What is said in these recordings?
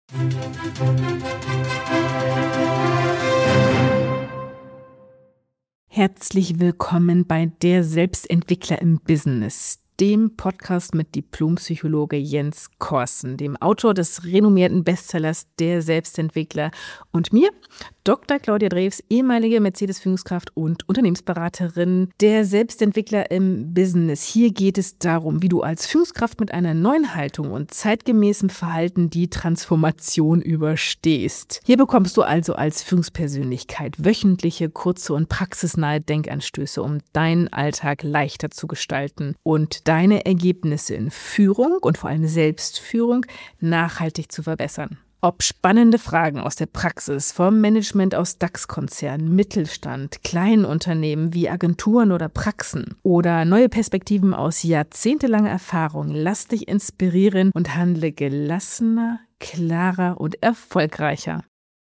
Herzlich willkommen bei Der Selbstentwickler im Business, dem Podcast mit Diplompsychologe Jens Korsen, dem Autor des renommierten Bestsellers Der Selbstentwickler und mir, Dr. Claudia Drews, ehemalige Mercedes-Führungskraft und Unternehmensberaterin, der Selbstentwickler im Business. Hier geht es darum, wie du als Führungskraft mit einer neuen Haltung und zeitgemäßem Verhalten die Transformation überstehst. Hier bekommst du also als Führungspersönlichkeit wöchentliche, kurze und praxisnahe Denkanstöße, um deinen Alltag leichter zu gestalten und deine Ergebnisse in Führung und vor allem Selbstführung nachhaltig zu verbessern. Ob spannende Fragen aus der Praxis, vom Management aus DAX-Konzernen, Mittelstand, kleinen Unternehmen wie Agenturen oder Praxen oder neue Perspektiven aus jahrzehntelanger Erfahrung, lass dich inspirieren und handle gelassener, klarer und erfolgreicher.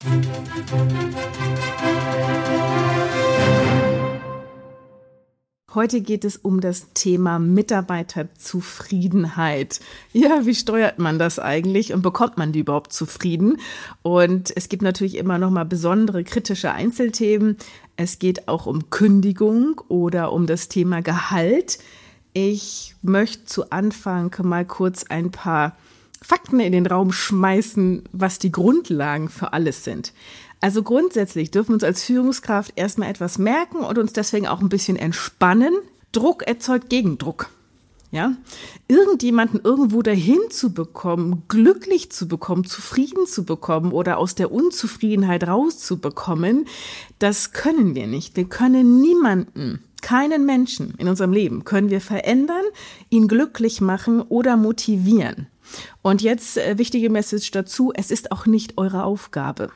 Heute geht es um das Thema Mitarbeiterzufriedenheit. Ja, wie steuert man das eigentlich und bekommt man die überhaupt zufrieden? Und es gibt natürlich immer noch mal besondere kritische Einzelthemen. Es geht auch um Kündigung oder um das Thema Gehalt. Ich möchte zu Anfang mal kurz ein paar Fakten in den Raum schmeißen, was die Grundlagen für alles sind. Also grundsätzlich dürfen wir uns als Führungskraft erstmal etwas merken und uns deswegen auch ein bisschen entspannen. Druck erzeugt Gegendruck. Ja? Irgendjemanden irgendwo dahin zu bekommen, glücklich zu bekommen, zufrieden zu bekommen oder aus der Unzufriedenheit rauszubekommen, das können wir nicht. Wir können niemanden, keinen Menschen in unserem Leben können wir verändern, ihn glücklich machen oder motivieren. Und jetzt wichtige Message dazu, es ist auch nicht eure Aufgabe.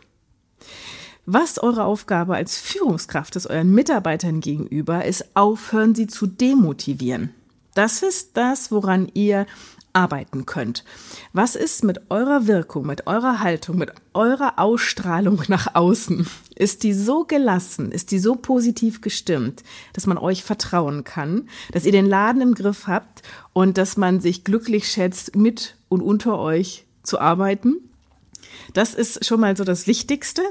Was eure Aufgabe als Führungskraft ist, euren Mitarbeitern gegenüber, ist aufhören, sie zu demotivieren. Das ist das, woran ihr arbeiten könnt. Was ist mit eurer Wirkung, mit eurer Haltung, mit eurer Ausstrahlung nach außen? Ist die so gelassen, ist die so positiv gestimmt, dass man euch vertrauen kann, dass ihr den Laden im Griff habt und dass man sich glücklich schätzt, mit und unter euch zu arbeiten? Das ist schon mal so das Wichtigste.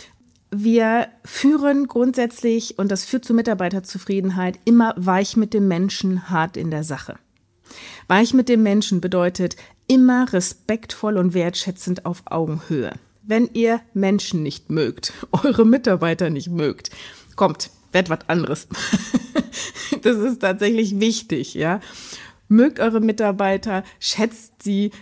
Wir führen grundsätzlich, und das führt zu Mitarbeiterzufriedenheit, immer weich mit dem Menschen, hart in der Sache. Weich mit dem Menschen bedeutet immer respektvoll und wertschätzend auf Augenhöhe. Wenn ihr Menschen nicht mögt, eure Mitarbeiter nicht mögt, kommt, werdet was anderes. Das ist tatsächlich wichtig, ja. Mögt eure Mitarbeiter, schätzt sie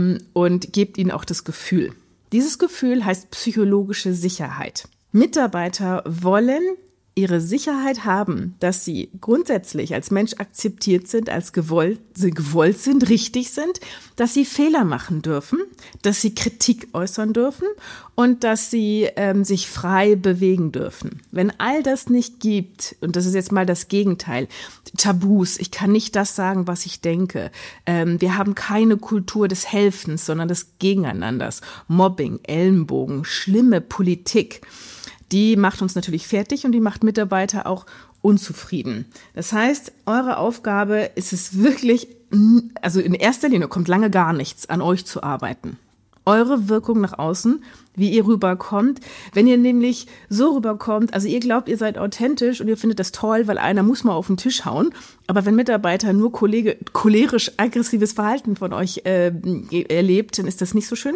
und gebt ihnen auch das Gefühl. Dieses Gefühl heißt psychologische Sicherheit. Mitarbeiter wollen ihre Sicherheit haben, dass sie grundsätzlich als Mensch akzeptiert sind, als gewollt sind, richtig sind, dass sie Fehler machen dürfen, dass sie Kritik äußern dürfen und dass sie sich frei bewegen dürfen. Wenn all das nicht gibt, und das ist jetzt mal das Gegenteil, Tabus, ich kann nicht das sagen, was ich denke, wir haben keine Kultur des Helfens, sondern des Gegeneinanders, Mobbing, Ellenbogen, schlimme Politik, die macht uns natürlich fertig und die macht Mitarbeiter auch unzufrieden. Das heißt, eure Aufgabe ist es wirklich, also in erster Linie kommt lange gar nichts, an euch zu arbeiten. Eure Wirkung nach außen, wie ihr rüberkommt. Wenn ihr nämlich so rüberkommt, also ihr glaubt, ihr seid authentisch und ihr findet das toll, weil einer muss mal auf den Tisch hauen. Aber wenn Mitarbeiter nur cholerisch-aggressives Verhalten von euch erlebt, dann ist das nicht so schön.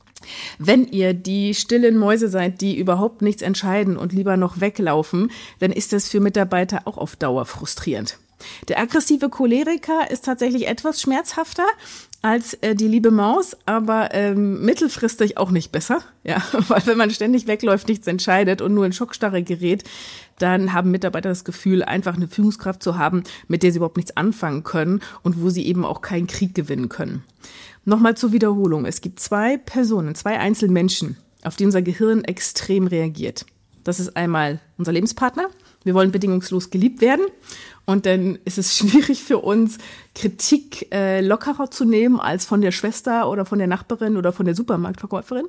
Wenn ihr die stillen Mäuse seid, die überhaupt nichts entscheiden und lieber noch weglaufen, dann ist das für Mitarbeiter auch auf Dauer frustrierend. Der aggressive Choleriker ist tatsächlich etwas schmerzhafter als die liebe Maus, aber mittelfristig auch nicht besser. Ja, weil wenn man ständig wegläuft, nichts entscheidet und nur in Schockstarre gerät, dann haben Mitarbeiter das Gefühl, einfach eine Führungskraft zu haben, mit der sie überhaupt nichts anfangen können und wo sie eben auch keinen Krieg gewinnen können. Nochmal zur Wiederholung. Es gibt zwei Einzelmenschen, auf die unser Gehirn extrem reagiert. Das ist einmal unser Lebenspartner. Wir wollen bedingungslos geliebt werden. Und dann ist es schwierig für uns, Kritik lockerer zu nehmen als von der Schwester oder von der Nachbarin oder von der Supermarktverkäuferin.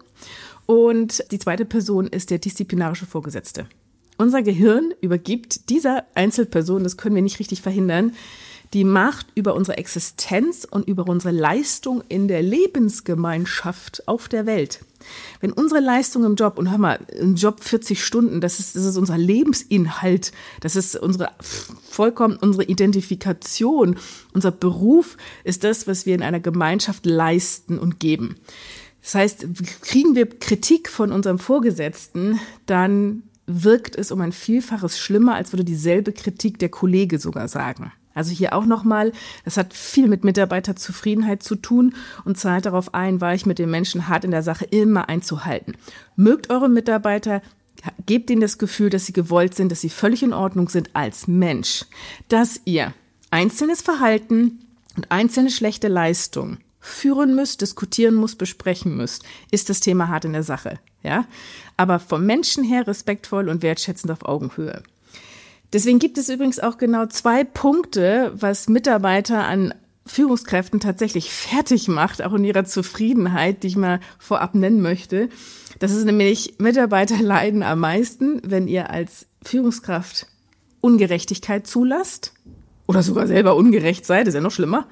Und die zweite Person ist der disziplinarische Vorgesetzte. Unser Gehirn übergibt dieser Einzelperson, das können wir nicht richtig verhindern, die Macht über unsere Existenz und über unsere Leistung in der Lebensgemeinschaft auf der Welt. Wenn unsere Leistung im Job, und hör mal, im Job 40 Stunden, das ist unser Lebensinhalt, das ist vollkommen unsere Identifikation, unser Beruf ist das, was wir in einer Gemeinschaft leisten und geben. Das heißt, kriegen wir Kritik von unserem Vorgesetzten, dann wirkt es um ein Vielfaches schlimmer, als würde dieselbe Kritik der Kollege sogar sagen. Also hier auch nochmal, das hat viel mit Mitarbeiterzufriedenheit zu tun und zahlt darauf ein, weich mit den Menschen hart in der Sache immer einzuhalten. Mögt eure Mitarbeiter, gebt ihnen das Gefühl, dass sie gewollt sind, dass sie völlig in Ordnung sind als Mensch. Dass ihr einzelnes Verhalten und einzelne schlechte Leistung führen müsst, diskutieren müsst, besprechen müsst, ist das Thema hart in der Sache. Ja? Aber vom Menschen her respektvoll und wertschätzend auf Augenhöhe. Deswegen gibt es übrigens auch genau 2 Punkte, was Mitarbeiter an Führungskräften tatsächlich fertig macht, auch in ihrer Zufriedenheit, die ich mal vorab nennen möchte. Das ist nämlich, Mitarbeiter leiden am meisten, wenn ihr als Führungskraft Ungerechtigkeit zulasst oder sogar selber ungerecht seid, ist ja noch schlimmer.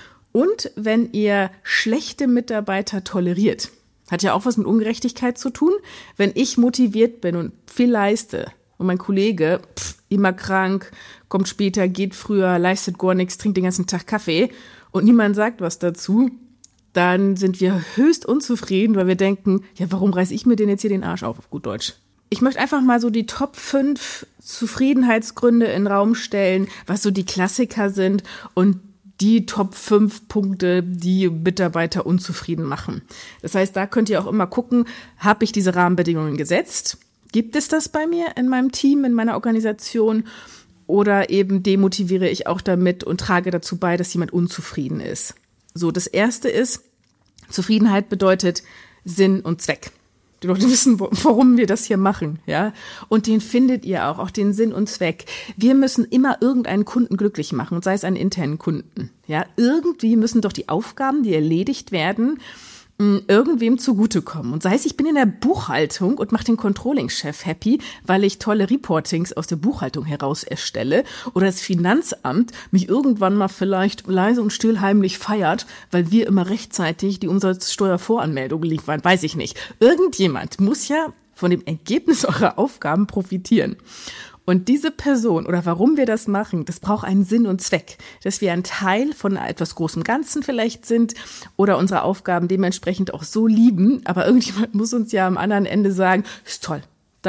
Und wenn ihr schlechte Mitarbeiter toleriert. Hat ja auch was mit Ungerechtigkeit zu tun. Wenn ich motiviert bin und viel leiste, und mein Kollege, immer krank, kommt später, geht früher, leistet gar nichts, trinkt den ganzen Tag Kaffee und niemand sagt was dazu, dann sind wir höchst unzufrieden, weil wir denken, ja, warum reiß ich mir denn jetzt hier den Arsch auf gut Deutsch? Ich möchte einfach mal so die Top 5 Zufriedenheitsgründe in den Raum stellen, was so die Klassiker sind und die Top 5 Punkte, die Mitarbeiter unzufrieden machen. Das heißt, da könnt ihr auch immer gucken, habe ich diese Rahmenbedingungen gesetzt? Gibt es das bei mir in meinem Team, in meiner Organisation oder eben demotiviere ich auch damit und trage dazu bei, dass jemand unzufrieden ist? So, das erste ist, Zufriedenheit bedeutet Sinn und Zweck. Die Leute wissen, warum wir das hier machen, ja? Und den findet ihr auch den Sinn und Zweck. Wir müssen immer irgendeinen Kunden glücklich machen, und sei es einen internen Kunden, ja? Irgendwie müssen doch die Aufgaben, die erledigt werden, irgendwem zugutekommen. Und sei es, ich bin in der Buchhaltung und mache den Controlling-Chef happy, weil ich tolle Reportings aus der Buchhaltung heraus erstelle, oder das Finanzamt mich irgendwann mal vielleicht leise und still heimlich feiert, weil wir immer rechtzeitig die Umsatzsteuervoranmeldung liefern, weiß ich nicht. Irgendjemand muss ja von dem Ergebnis eurer Aufgaben profitieren. Und diese Person oder warum wir das machen, das braucht einen Sinn und Zweck, dass wir ein Teil von etwas großem Ganzen vielleicht sind oder unsere Aufgaben dementsprechend auch so lieben, aber irgendjemand muss uns ja am anderen Ende sagen, ist toll,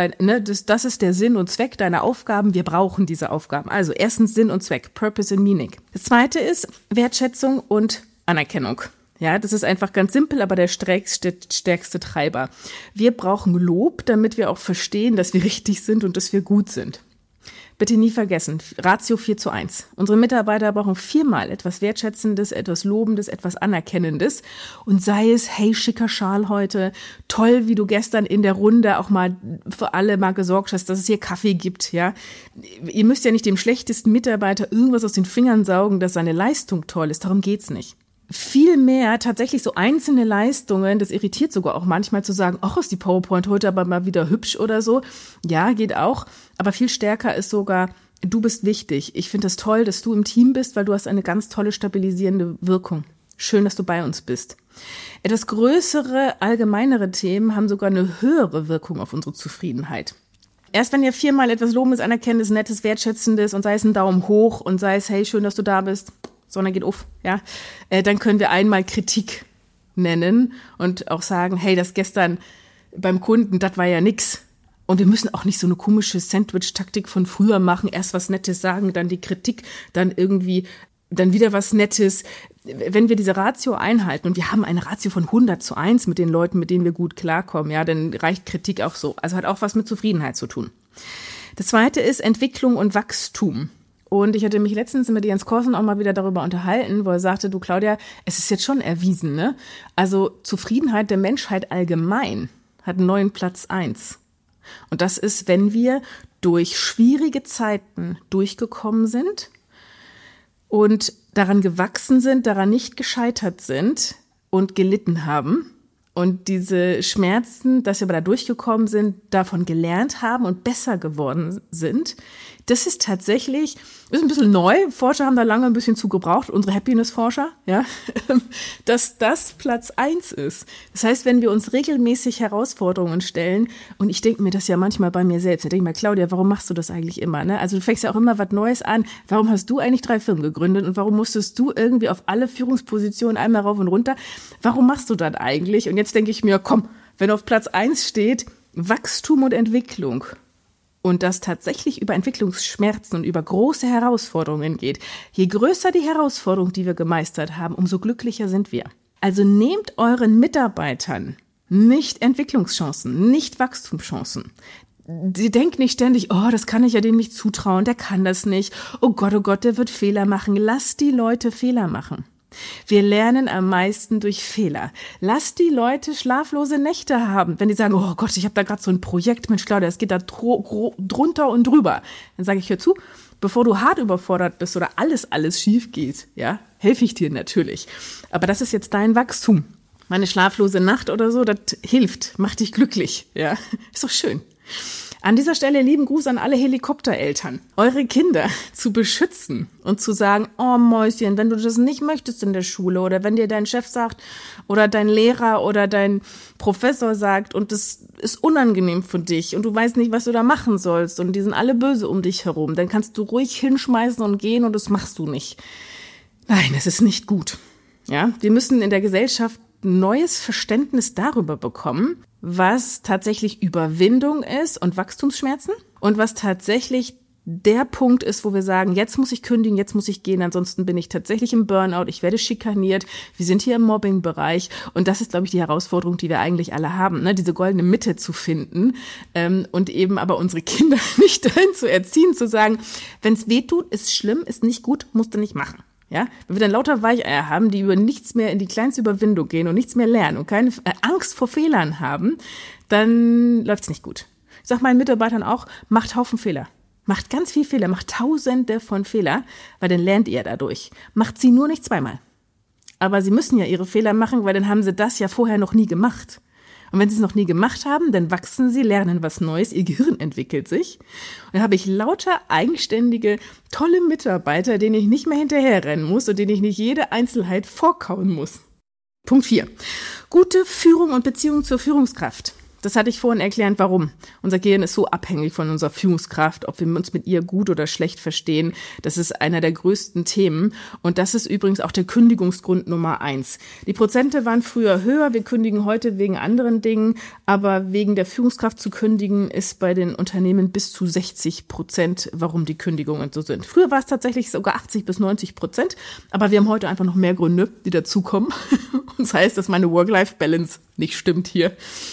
das ist der Sinn und Zweck deiner Aufgaben, wir brauchen diese Aufgaben. Also erstens Sinn und Zweck, Purpose and Meaning. Das zweite ist Wertschätzung und Anerkennung. Ja, das ist einfach ganz simpel, aber der stärkste Treiber. Wir brauchen Lob, damit wir auch verstehen, dass wir richtig sind und dass wir gut sind. Bitte nie vergessen, Ratio 4:1. Unsere Mitarbeiter brauchen 4-mal etwas Wertschätzendes, etwas Lobendes, etwas Anerkennendes. Und sei es, hey, schicker Schal heute, toll, wie du gestern in der Runde auch mal für alle mal gesorgt hast, dass es hier Kaffee gibt, ja. Ihr müsst ja nicht dem schlechtesten Mitarbeiter irgendwas aus den Fingern saugen, dass seine Leistung toll ist. Darum geht's nicht. Viel mehr tatsächlich so einzelne Leistungen, das irritiert sogar auch manchmal zu sagen, ach, ist die PowerPoint heute aber mal wieder hübsch oder so. Ja, geht auch. Aber viel stärker ist sogar, du bist wichtig. Ich finde es toll, dass du im Team bist, weil du hast eine ganz tolle stabilisierende Wirkung. Schön, dass du bei uns bist. Etwas größere, allgemeinere Themen haben sogar eine höhere Wirkung auf unsere Zufriedenheit. Erst wenn ihr 4-mal etwas Lobendes, Anerkennendes, Nettes, Wertschätzendes und sei es ein Daumen hoch und sei es, hey, schön, dass du da bist, Sonne geht auf, ja, dann können wir einmal Kritik nennen und auch sagen, hey, das gestern beim Kunden, das war ja nix. Und wir müssen auch nicht so eine komische Sandwich-Taktik von früher machen, erst was Nettes sagen, dann die Kritik, dann wieder was Nettes. Wenn wir diese Ratio einhalten, und wir haben eine Ratio von 100:1 mit den Leuten, mit denen wir gut klarkommen, ja, dann reicht Kritik auch so. Also hat auch was mit Zufriedenheit zu tun. Das zweite ist Entwicklung und Wachstum. Und ich hatte mich letztens mit Jens Korsen auch mal wieder darüber unterhalten, wo er sagte, du Claudia, es ist jetzt schon erwiesen, ne? Also Zufriedenheit der Menschheit allgemein hat einen neuen Platz 1. Und das ist, wenn wir durch schwierige Zeiten durchgekommen sind und daran gewachsen sind, daran nicht gescheitert sind und gelitten haben. Und diese Schmerzen, dass wir aber da durchgekommen sind, davon gelernt haben und besser geworden sind, Das ist tatsächlich, ist ein bisschen neu. Forscher haben da lange ein bisschen zu gebraucht, unsere Happiness-Forscher, ja, dass das Platz 1 ist. Das heißt, wenn wir uns regelmäßig Herausforderungen stellen, und ich denke mir das ja manchmal bei mir selbst, da denke ich mir, Claudia, warum machst du das eigentlich immer? Ne? Also du fängst ja auch immer was Neues an. Warum hast du eigentlich 3 Firmen gegründet und warum musstest du irgendwie auf alle Führungspositionen einmal rauf und runter? Warum machst du das eigentlich? Und jetzt denke ich mir, komm, wenn auf Platz 1 steht, Wachstum und Entwicklung und das tatsächlich über Entwicklungsschmerzen und über große Herausforderungen geht, je größer die Herausforderung, die wir gemeistert haben, umso glücklicher sind wir. Also nehmt euren Mitarbeitern nicht Entwicklungschancen, nicht Wachstumschancen. Sie denkt nicht ständig, oh, das kann ich ja dem nicht zutrauen, der kann das nicht. Oh Gott, der wird Fehler machen. Lasst die Leute Fehler machen. Wir lernen am meisten durch Fehler. Lass die Leute schlaflose Nächte haben. Wenn die sagen, oh Gott, ich habe da gerade so ein Projekt, Mensch, Claudia, es geht da drunter und drüber. Dann sage ich, hör zu, bevor du hart überfordert bist oder alles schief geht, ja, helfe ich dir natürlich. Aber das ist jetzt dein Wachstum. Meine schlaflose Nacht oder so, das hilft, macht dich glücklich, ja, ist doch schön. An dieser Stelle lieben Gruß an alle Helikoptereltern. Eure Kinder zu beschützen und zu sagen, oh Mäuschen, wenn du das nicht möchtest in der Schule oder wenn dir dein Chef sagt oder dein Lehrer oder dein Professor sagt und das ist unangenehm für dich und du weißt nicht, was du da machen sollst und die sind alle böse um dich herum, dann kannst du ruhig hinschmeißen und gehen und das machst du nicht. Nein, das ist nicht gut. Ja, wir müssen in der Gesellschaft ein neues Verständnis darüber bekommen, was tatsächlich Überwindung ist und Wachstumsschmerzen und was tatsächlich der Punkt ist, wo wir sagen, jetzt muss ich kündigen, jetzt muss ich gehen, ansonsten bin ich tatsächlich im Burnout, ich werde schikaniert, wir sind hier im Mobbing-Bereich und das ist, glaube ich, die Herausforderung, die wir eigentlich alle haben, ne? Diese goldene Mitte zu finden und eben aber unsere Kinder nicht dahin zu erziehen, zu sagen, wenn es weh tut, ist schlimm, ist nicht gut, musst du nicht machen. Ja, wenn wir dann lauter Weicheier haben, die über nichts mehr in die kleinste Überwindung gehen und nichts mehr lernen und keine Angst vor Fehlern haben, dann läuft's nicht gut. Ich sage meinen Mitarbeitern auch, macht Haufen Fehler. Macht ganz viel Fehler, macht Tausende von Fehler, weil dann lernt ihr dadurch. Macht sie nur nicht zweimal. Aber sie müssen ja ihre Fehler machen, weil dann haben sie das ja vorher noch nie gemacht. Und wenn sie es noch nie gemacht haben, dann wachsen sie, lernen was Neues, ihr Gehirn entwickelt sich. Und dann habe ich lauter eigenständige, tolle Mitarbeiter, denen ich nicht mehr hinterherrennen muss und denen ich nicht jede Einzelheit vorkauen muss. Punkt 4. Gute Führung und Beziehung zur Führungskraft. Das hatte ich vorhin erklärt, warum. Unser Gehirn ist so abhängig von unserer Führungskraft, ob wir uns mit ihr gut oder schlecht verstehen. Das ist einer der größten Themen. Und das ist übrigens auch der Kündigungsgrund Nummer 1. Die Prozente waren früher höher. Wir kündigen heute wegen anderen Dingen. Aber wegen der Führungskraft zu kündigen ist bei den Unternehmen bis zu 60%, warum die Kündigungen so sind. Früher war es tatsächlich sogar 80-90%. Aber wir haben heute einfach noch mehr Gründe, die dazukommen. Und das heißt, dass meine Work-Life-Balance nicht stimmt hier.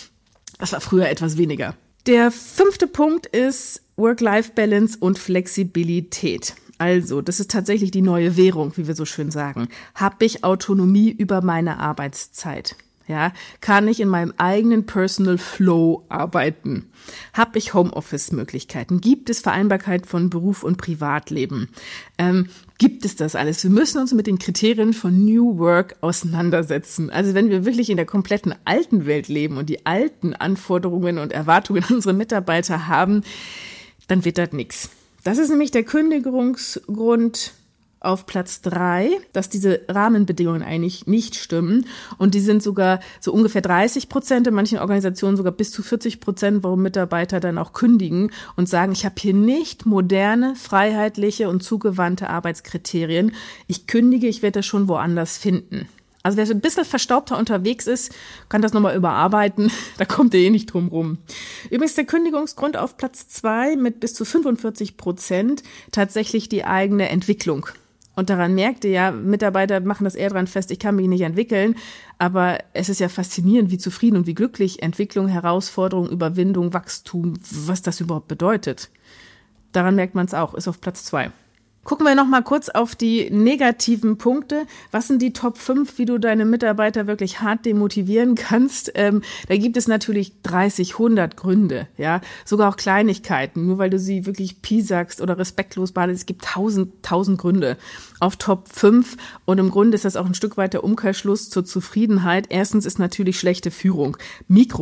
Das war früher etwas weniger. Der 5. Punkt ist Work-Life-Balance und Flexibilität. Also, das ist tatsächlich die neue Währung, wie wir so schön sagen. Habe ich Autonomie über meine Arbeitszeit? Ja, kann ich in meinem eigenen Personal Flow arbeiten? Habe ich Homeoffice-Möglichkeiten? Gibt es Vereinbarkeit von Beruf und Privatleben? Gibt es das alles? Wir müssen uns mit den Kriterien von New Work auseinandersetzen. Also wenn wir wirklich in der kompletten alten Welt leben und die alten Anforderungen und Erwartungen unserer Mitarbeiter haben, dann wird das nichts. Das ist nämlich der Kündigungsgrund auf Platz 3, dass diese Rahmenbedingungen eigentlich nicht stimmen. Und die sind sogar so ungefähr 30%, in manchen Organisationen sogar bis zu 40%, warum Mitarbeiter dann auch kündigen und sagen, ich habe hier nicht moderne, freiheitliche und zugewandte Arbeitskriterien. Ich kündige, ich werde das schon woanders finden. Also wer so ein bisschen verstaubter unterwegs ist, kann das nochmal überarbeiten. Da kommt er eh nicht drum rum. Übrigens der Kündigungsgrund auf Platz 2 mit bis zu 45% tatsächlich die eigene Entwicklung. Und daran merkt ihr ja, Mitarbeiter machen das eher dran fest, ich kann mich nicht entwickeln. Aber es ist ja faszinierend, wie zufrieden und wie glücklich Entwicklung, Herausforderung, Überwindung, Wachstum, was das überhaupt bedeutet. Daran merkt man es auch, ist auf Platz 2. Gucken wir noch mal kurz auf die negativen Punkte. Was sind die Top 5, wie du deine Mitarbeiter wirklich hart demotivieren kannst? Da gibt es natürlich 30, 100 Gründe, ja, sogar auch Kleinigkeiten. Nur weil du sie wirklich piesagst oder respektlos behandelst, es gibt 1000 Gründe auf Top 5. Und im Grunde ist das auch ein Stück weit der Umkehrschluss zur Zufriedenheit. Erstens ist natürlich schlechte Führung,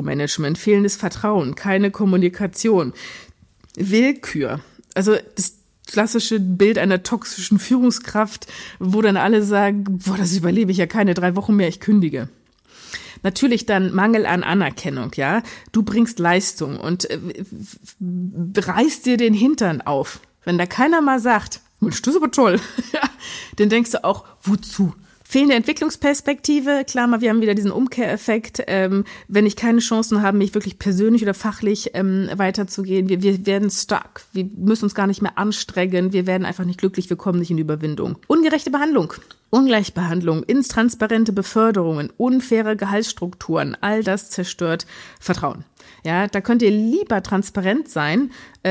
Mikromanagement, fehlendes Vertrauen, keine Kommunikation, Willkür. Also klassische Bild einer toxischen Führungskraft, wo dann alle sagen, boah, das überlebe ich ja keine 3 Wochen mehr, ich kündige. Natürlich dann Mangel an Anerkennung, ja. Du bringst Leistung und reißt dir den Hintern auf. Wenn da keiner mal sagt, Mensch, das ist aber toll, dann denkst du auch, wozu? Fehlende Entwicklungsperspektive, klar, wir haben wieder diesen Umkehreffekt, wenn ich keine Chancen habe, mich wirklich persönlich oder fachlich weiterzugehen, wir werden stuck, wir müssen uns gar nicht mehr anstrengen, wir werden einfach nicht glücklich, wir kommen nicht in die Überwindung. Ungerechte Behandlung, Ungleichbehandlung, intransparente Beförderungen, unfaire Gehaltsstrukturen, all das zerstört Vertrauen. Ja, da könnt ihr lieber transparent sein,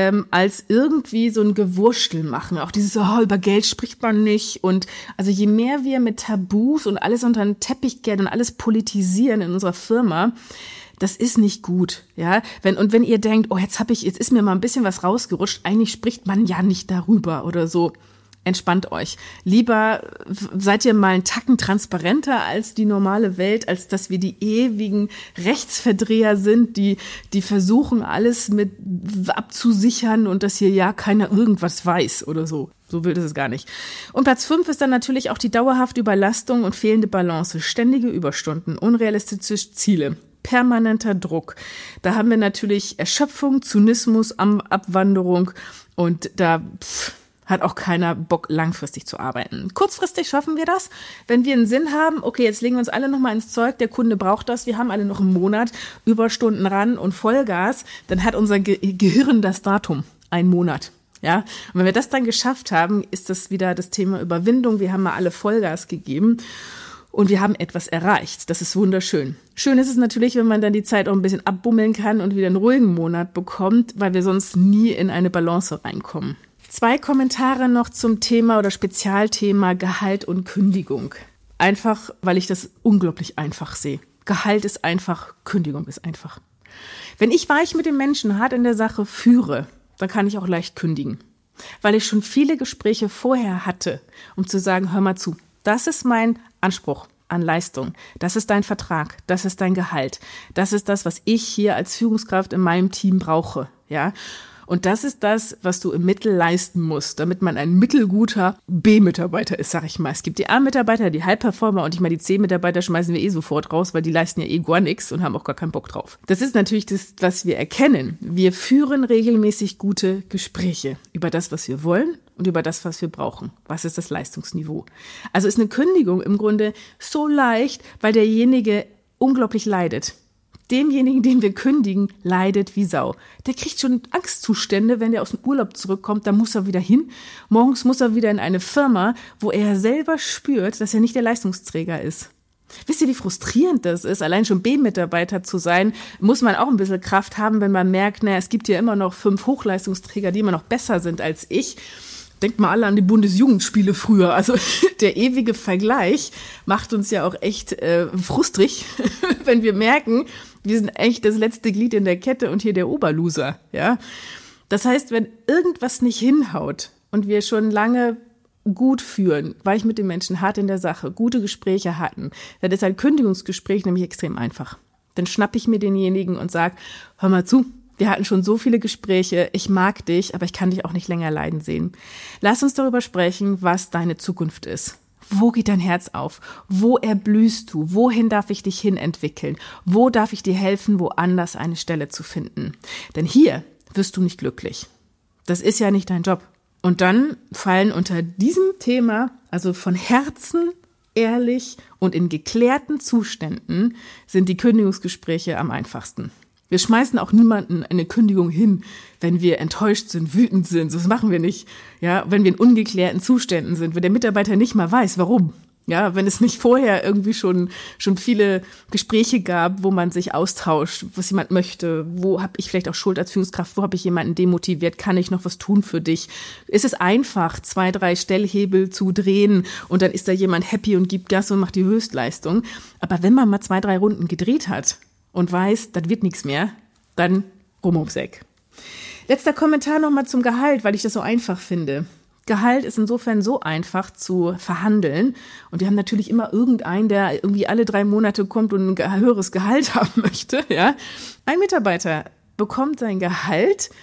als irgendwie so ein Gewurschtel machen. Auch dieses, über Geld spricht man nicht. Und also je mehr wir mit Tabus und alles unter den Teppich kehren und alles politisieren in unserer Firma, das ist nicht gut. Ja, wenn ihr denkt, jetzt ist mir mal ein bisschen was rausgerutscht, eigentlich spricht man ja nicht darüber oder so. Entspannt euch. Lieber seid ihr mal einen Tacken transparenter als die normale Welt, als dass wir die ewigen Rechtsverdreher sind, die versuchen, alles mit abzusichern und dass hier ja keiner irgendwas weiß oder so. So wild ist es gar nicht. Und Platz 5 ist dann natürlich auch die dauerhafte Überlastung und fehlende Balance. Ständige Überstunden, unrealistische Ziele, permanenter Druck. Da haben wir natürlich Erschöpfung, Zynismus, Abwanderung und da hat auch keiner Bock, langfristig zu arbeiten. Kurzfristig schaffen wir das, wenn wir einen Sinn haben, okay, jetzt legen wir uns alle nochmal ins Zeug, der Kunde braucht das, wir haben alle noch einen Monat, Überstunden ran und Vollgas, dann hat unser Gehirn das Datum, 1 Monat. Ja, und wenn wir das dann geschafft haben, ist das wieder das Thema Überwindung, wir haben mal alle Vollgas gegeben und wir haben etwas erreicht. Das ist wunderschön. Schön ist es natürlich, wenn man dann die Zeit auch ein bisschen abbummeln kann und wieder einen ruhigen Monat bekommt, weil wir sonst nie in eine Balance reinkommen. 2 Kommentare noch zum Thema oder Spezialthema Gehalt und Kündigung. Einfach, weil ich das unglaublich einfach sehe. Gehalt ist einfach, Kündigung ist einfach. Wenn ich weich mit den Menschen hart in der Sache führe, dann kann ich auch leicht kündigen. Weil ich schon viele Gespräche vorher hatte, um zu sagen, hör mal zu, das ist mein Anspruch an Leistung. Das ist dein Vertrag, das ist dein Gehalt. Das ist das, was ich hier als Führungskraft in meinem Team brauche, ja. Und das ist das, was du im Mittel leisten musst, damit man ein mittelguter B-Mitarbeiter ist, sag ich mal. Es gibt die A-Mitarbeiter, die High-Performer und die C-Mitarbeiter schmeißen wir sofort raus, weil die leisten ja gar nichts und haben auch gar keinen Bock drauf. Das ist natürlich das, was wir erkennen. Wir führen regelmäßig gute Gespräche über das, was wir wollen und über das, was wir brauchen. Was ist das Leistungsniveau? Also ist eine Kündigung im Grunde so leicht, weil derjenige unglaublich leidet. Demjenigen, den wir kündigen, leidet wie Sau. Der kriegt schon Angstzustände, wenn der aus dem Urlaub zurückkommt, da muss er wieder hin. Morgens muss er wieder in eine Firma, wo er selber spürt, dass er nicht der Leistungsträger ist. Wisst ihr, wie frustrierend das ist, allein schon B-Mitarbeiter zu sein? Muss man auch ein bisschen Kraft haben, wenn man merkt, es gibt ja immer noch 5 Hochleistungsträger, die immer noch besser sind als ich. Denkt mal alle an die Bundesjugendspiele früher. Also der ewige Vergleich macht uns ja auch echt frustrig, wenn wir merken, wir sind echt das letzte Glied in der Kette und hier der Oberloser. Ja? Das heißt, wenn irgendwas nicht hinhaut und wir schon lange gut führen, weich mit den Menschen, hart in der Sache, gute Gespräche hatten, dann ist ein Kündigungsgespräch nämlich extrem einfach. Dann schnappe ich mir denjenigen und sage, hör mal zu, wir hatten schon so viele Gespräche, ich mag dich, aber ich kann dich auch nicht länger leiden sehen. Lass uns darüber sprechen, was deine Zukunft ist. Wo geht dein Herz auf? Wo erblühst du? Wohin darf ich dich hin entwickeln? Wo darf ich dir helfen, woanders eine Stelle zu finden? Denn hier wirst du nicht glücklich. Das ist ja nicht dein Job. Und dann fallen unter diesem Thema, also von Herzen, ehrlich und in geklärten Zuständen, sind die Kündigungsgespräche am einfachsten. Wir schmeißen auch niemanden eine Kündigung hin, wenn wir enttäuscht sind, wütend sind. Das machen wir nicht. Ja, wenn wir in ungeklärten Zuständen sind, wenn der Mitarbeiter nicht mal weiß, warum. Ja, wenn es nicht vorher irgendwie schon viele Gespräche gab, wo man sich austauscht, was jemand möchte, wo habe ich vielleicht auch Schuld als Führungskraft, wo habe ich jemanden demotiviert, kann ich noch was tun für dich? Ist es einfach, 2, 3 Stellhebel zu drehen und dann ist da jemand happy und gibt Gas und macht die Höchstleistung. Aber wenn man mal 2, 3 Runden gedreht hat und weiß, das wird nichts mehr, dann rum ums Eck. Letzter Kommentar nochmal zum Gehalt, weil ich das so einfach finde. Gehalt ist insofern so einfach zu verhandeln. Und wir haben natürlich immer irgendeinen, der irgendwie alle 3 Monate kommt und ein höheres Gehalt haben möchte. Ja? Ein Mitarbeiter bekommt sein Gehalt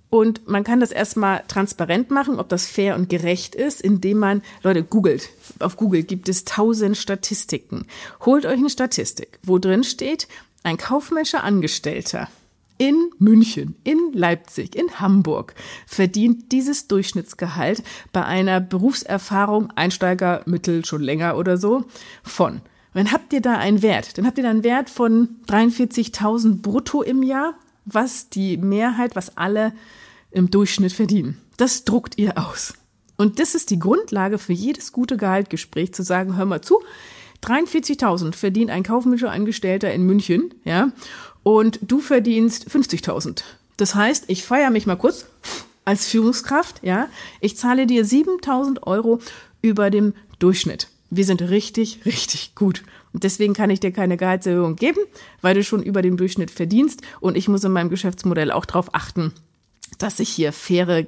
Und man kann das erstmal transparent machen, ob das fair und gerecht ist, indem man, Leute, googelt. Auf Google gibt es 1000 Statistiken. Holt euch eine Statistik, wo drin steht, ein kaufmännischer Angestellter in München, in Leipzig, in Hamburg verdient dieses Durchschnittsgehalt bei einer Berufserfahrung, Einsteiger, Mittel, schon länger oder so, von. Dann habt ihr da einen Wert. Dann habt ihr da einen Wert von 43.000 brutto im Jahr, was die Mehrheit, was alle im Durchschnitt verdienen. Das druckt ihr aus. Und das ist die Grundlage für jedes gute Gehaltsgespräch, zu sagen, hör mal zu, 43.000 verdient ein kaufmännischer Angestellter in München, ja, und du verdienst 50.000. Das heißt, ich feiere mich mal kurz als Führungskraft, ja, ich zahle dir 7.000 € über dem Durchschnitt. Wir sind richtig, richtig gut. Und deswegen kann ich dir keine Gehaltserhöhung geben, weil du schon über dem Durchschnitt verdienst. Und ich muss in meinem Geschäftsmodell auch darauf achten, dass ich hier faire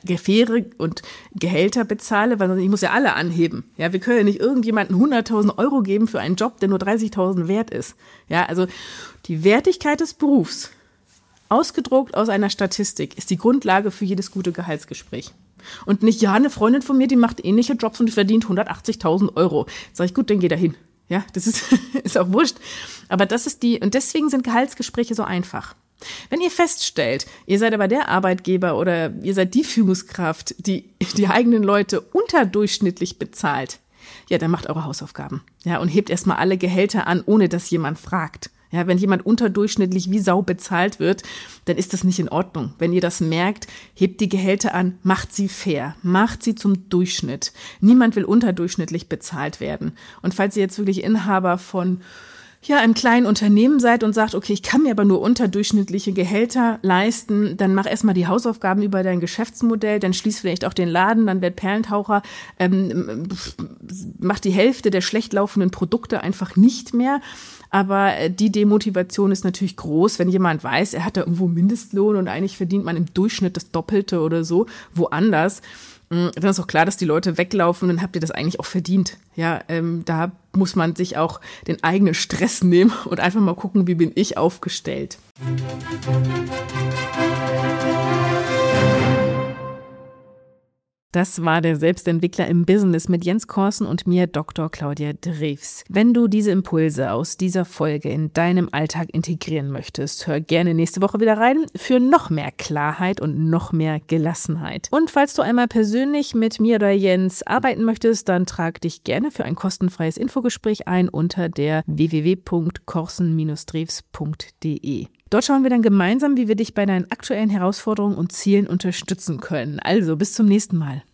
und Gehälter bezahle, weil ich muss ja alle anheben. Ja, wir können ja nicht irgendjemandem 100.000 € geben für einen Job, der nur 30.000 wert ist. Ja, also die Wertigkeit des Berufs, ausgedruckt aus einer Statistik, ist die Grundlage für jedes gute Gehaltsgespräch. Und nicht, ja, eine Freundin von mir, die macht ähnliche Jobs und die verdient 180.000 €. Sag ich, gut, dann geh da hin. Ja, das ist auch wurscht. Aber und deswegen sind Gehaltsgespräche so einfach. Wenn ihr feststellt, ihr seid aber der Arbeitgeber oder ihr seid die Führungskraft, die eigenen Leute unterdurchschnittlich bezahlt, ja, dann macht eure Hausaufgaben. Ja, und hebt erstmal alle Gehälter an, ohne dass jemand fragt. Ja, wenn jemand unterdurchschnittlich wie Sau bezahlt wird, dann ist das nicht in Ordnung. Wenn ihr das merkt, hebt die Gehälter an, macht sie fair, macht sie zum Durchschnitt. Niemand will unterdurchschnittlich bezahlt werden. Und falls ihr jetzt wirklich Inhaber von einem kleinen Unternehmen seid und sagt, okay, ich kann mir aber nur unterdurchschnittliche Gehälter leisten, dann mach erstmal die Hausaufgaben über dein Geschäftsmodell, dann schließ vielleicht auch den Laden, dann werd Perlentaucher, mach die Hälfte der schlecht laufenden Produkte einfach nicht mehr. Aber die Demotivation ist natürlich groß, wenn jemand weiß, er hat da irgendwo Mindestlohn und eigentlich verdient man im Durchschnitt das Doppelte oder so woanders. Dann ist auch klar, dass die Leute weglaufen, dann habt ihr das eigentlich auch verdient. Ja, da muss man sich auch den eigenen Stress nehmen und einfach mal gucken, wie bin ich aufgestellt. Das war der Selbstentwickler im Business mit Jens Korsen und mir, Dr. Claudia Drews. Wenn du diese Impulse aus dieser Folge in deinem Alltag integrieren möchtest, hör gerne nächste Woche wieder rein für noch mehr Klarheit und noch mehr Gelassenheit. Und falls du einmal persönlich mit mir oder Jens arbeiten möchtest, dann trag dich gerne für ein kostenfreies Infogespräch ein unter der www.korsen-drews.de. Dort schauen wir dann gemeinsam, wie wir dich bei deinen aktuellen Herausforderungen und Zielen unterstützen können. Also bis zum nächsten Mal.